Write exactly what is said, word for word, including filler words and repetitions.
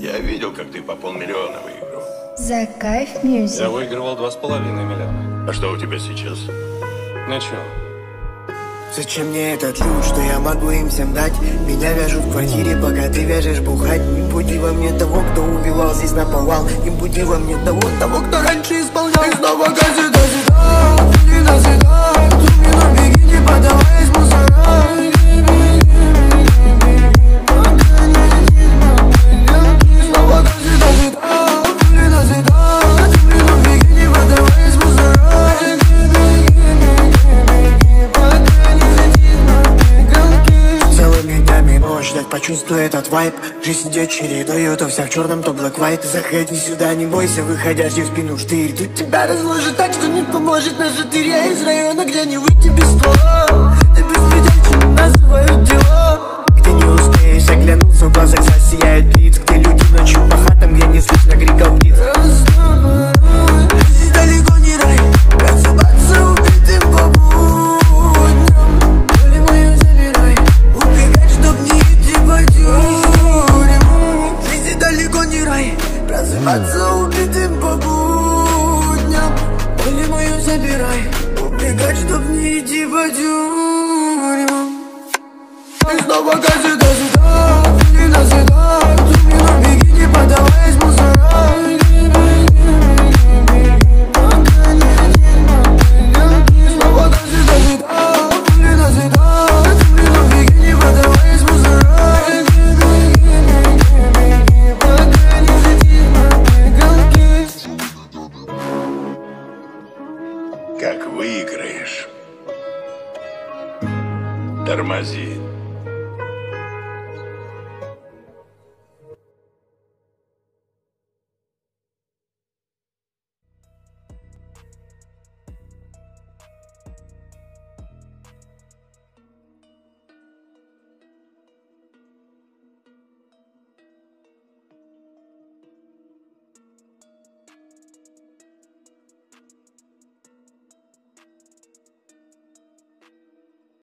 Я видел, как ты по полмиллиона выиграл. За кайф мьюзик. Я выигрывал два с половиной миллиона. А что у тебя сейчас? Ничего. Зачем мне этот люд, что я могу им всем дать? Меня вяжут в квартире, пока ты вяжешь бухать. Не буди во мне того, кто убивал здесь наповал. Не буди во мне того, того, кто раньше исполнял. И снова газета, газета, не назидает. Зуми на бегине, подавай из мусора. Снова газета, газета, не назидает. Зуми на бегине, подавай из мусора. Ждать, почувствуй этот вайб. Жизнь идет чередой, то вся в черном, то black white. Заходи сюда, не бойся, выходящий в спину штырь. Тут тебя разложит так, что не поможет наш штырь. Я из района, где не выйти без ствола. Ты беспредельщик, называют дела. Где не успеешь оглянуться, в глазах засияет блиц. Где люди ночью по хатам, где не слышно криков птиц. Здесь далеко не рай, просыпаться убитым по будням. Боли мою забирай, убегать, чтоб не идти по тюрьмам. Здесь далеко не рай, просыпаться убитым по будням. Боли мою забирай, убегать, чтоб не идти по тюрьмам. И снова газета.